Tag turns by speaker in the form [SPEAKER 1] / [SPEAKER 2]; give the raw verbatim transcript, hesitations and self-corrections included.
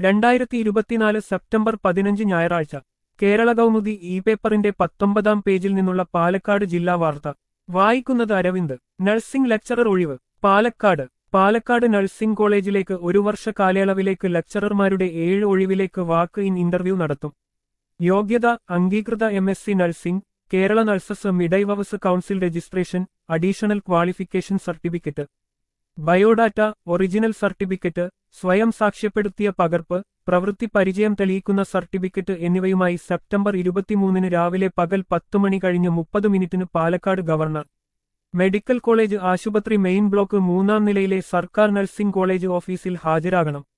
[SPEAKER 1] രണ്ടായിരത്തി ഇരുപത്തിനാല് സെപ്റ്റംബർ പതിനഞ്ച് ഞായറാഴ്ച കേരള കൗമുദി ഇ പേപ്പറിന്റെ പത്തൊമ്പതാം പേജിൽ നിന്നുള്ള പാലക്കാട് ജില്ലാ വാർത്ത വായിക്കുന്നത് അരവിന്ദ്. നഴ്സിംഗ് ലെക്ചറർ ഒഴിവ്. പാലക്കാട് പാലക്കാട് നഴ്സിംഗ് കോളേജിലേക്ക് ഒരു വർഷ കാലയളവിലേക്ക് ലെക്ചറർമാരുടെ ഏഴ് ഒഴിവിലേക്ക് വാക്ക് ഇൻ ഇന്റർവ്യൂ നടത്തും. യോഗ്യത അംഗീകൃത M S C nursing, Kerala nurses midwives council registration, additional qualification certificate, biodata, original certificate, സ്വയം സാക്ഷ്യപ്പെടുത്തിയ പകർപ്പ്, പ്രവൃത്തി പരിചയം തെളിയിക്കുന്ന സർട്ടിഫിക്കറ്റ് എന്നിവയുമായി സെപ്റ്റംബർ ഇരുപത്തിമൂന്നിന് രാവിലെ പകൽ പത്തു മണി കഴിഞ്ഞ് മുപ്പത് മിനിറ്റിന് പാലക്കാട് ഗവർണർ മെഡിക്കൽ കോളേജ് ആശുപത്രി മെയിൻ ബ്ലോക്ക് മൂന്നാം നിലയിലെ സർക്കാർ നഴ്സിംഗ് കോളേജ് ഓഫീസിൽ ഹാജരാകണം.